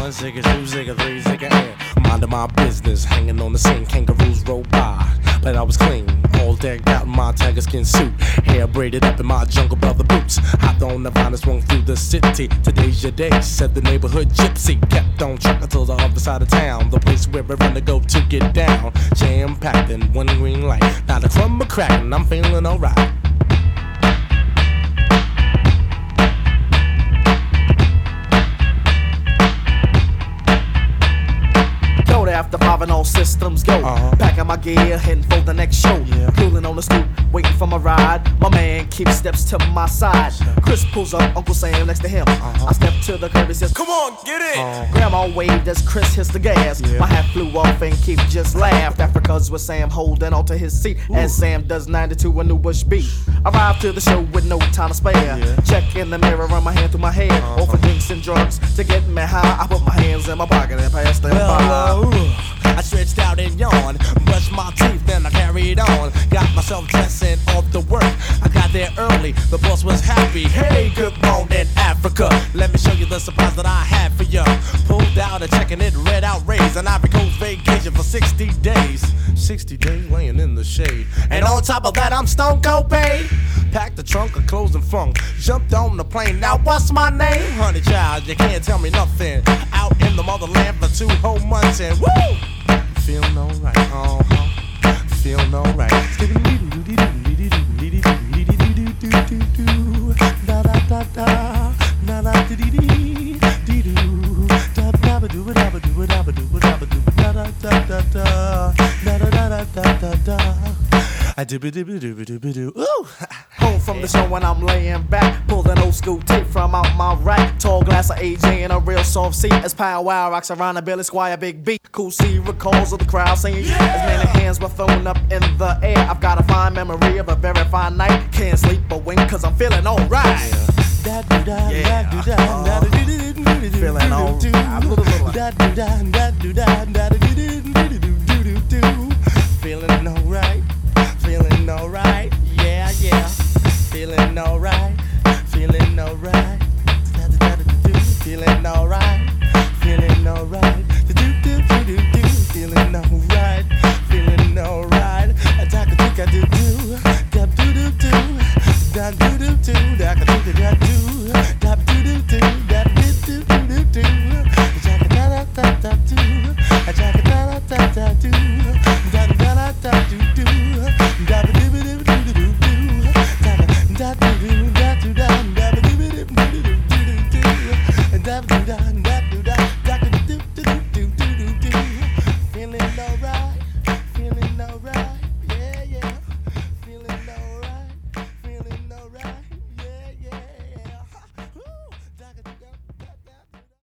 one, zigga two, zigga three, zigga and minding my business, hanging on the scene, kangaroos roll by. But I was clean, all decked out in my tiger skin suit, hair braided up in my jungle brother boots. Hopped on the vine and swung through the city. Today's your day, said the neighborhood gypsy. Kept on trucking till the other side of town, the place where I run to go to get down. Jam packed in one green light, not a crumb of crackin', I'm feeling alright. After 5 and all systems go, packing my gear, heading for the next show. Cooling on the stoop, waiting for my ride. My man keeps steps to my side. Chris pulls up, Uncle Sam next to him. I step to the curb and says, "Come on, get in." Grandma waved as Chris hits the gas. My hat flew off and Keith just laughed. Africa's with Sam holding onto his seat as Sam does 92 a new Bush beat. Arrived to the show with no time to spare. Check in the mirror, run my hand through my hair. Offer drinks and drugs to get me high. I put my hands in my pocket and passed them by. I stretched out and yawned, brushed my teeth, then I carried on. Got myself dressing off to work. I got there early, the boss was happy. Hey, good morning, Africa. Let me show you the surprise that I had for ya. Pulled out a check and it read out raised an Ivory Coast vacation for 60 days. 60 days laying in the shade. And on top of that, I'm stone cold paid. Packed the trunk of clothes and funk. Jumped on the plane, now what's my name? Honey child, you can't tell me nothing. Out in the motherland for 2 whole months and woo! Feeling alright, feeling alright. Da da da da, da da dee dee dee, dee doo, da da ba doo ba da ba doo ba da ba doo ba da ba doo da da da da da, da da da da da da. I doo ba doo ba doo ba doo ba doo. Ooh. Home from the show when I'm laying back, pulled an old school tape from out my rack. Tall glass of AJ and a real soft seat as Pow Wow rocks around a Billy Squire big beat. Cool C recalls of the crowd saying yeah. As many hands were thrown up in the air. I've got a fine memory of a very fine night. Can't sleep or wink cause I'm feeling alright. Feeling alright. Feeling alright. Yeah, yeah. Feeling alright. Feeling alright. Feeling alright. Feeling alright. Feeling alright. Feeling alright. Attack a tick a do do. Dab do do do. Dab do do do. Dab do do do. Dab do do do. Dab do do do do. Jack da da da da do. Jack da da da da do. Da da da da do do. Dab do do do do do do. Da do do da do da. Dab do do do do do do. Dab do da da do da.